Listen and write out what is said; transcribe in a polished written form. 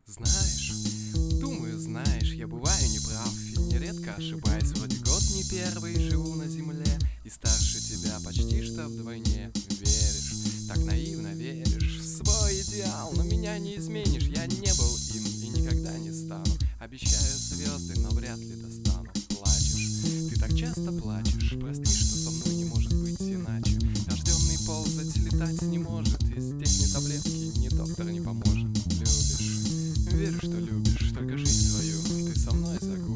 Знаешь, думаю, знаешь, я бываю неправ и нередко ошибаюсь. Вроде год не первый, живу на земле и старше тебя почти что вдвойне. Веришь, так наивно веришь в свой идеал, но меня не изменишь, я не был им и никогда не стану. Обещаю звезды, но вряд ли достану. Плачешь, ты так часто плачешь, прости, что со мной не может быть иначе. Рожденный ползать, летать не может, и здесь ни таблетки, ни доктор не поможет. Любишь, верю, что любишь, только жизнь свою ты со мной закончишь.